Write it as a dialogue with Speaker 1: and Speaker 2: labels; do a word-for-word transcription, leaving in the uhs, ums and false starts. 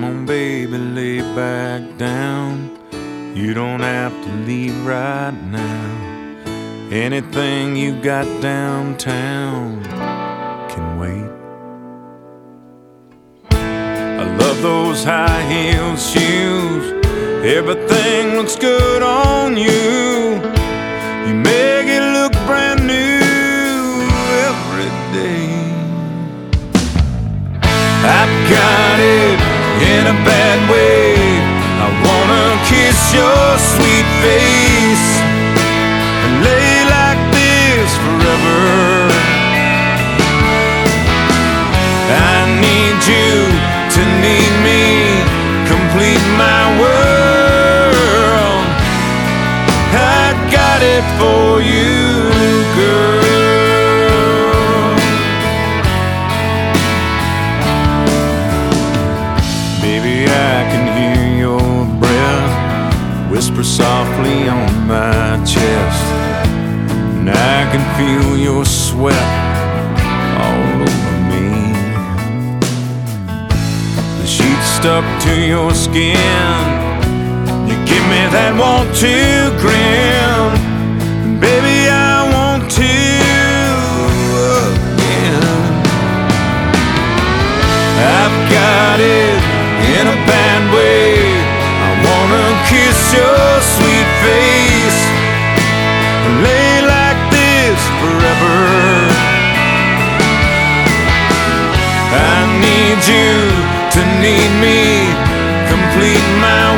Speaker 1: Come on, baby, lay back down. You don't have to leave right now. Anything you got downtown can wait. I love those high-heeled shoes. Everything looks good on you. You make it look brand new every day. I've got it in a bad way. I wanna kiss your sweet face and lay like this forever. I need you to need me, complete my world. I got it for you, girl. Baby, I can hear your breath whisper softly on my chest, and I can feel your sweat all over me. The sheets stuck to your skin, you give me that want to grin, and baby, I want to again. I've got it in a bad way. I wanna kiss your sweet face and lay like this forever. I need you to need me, complete my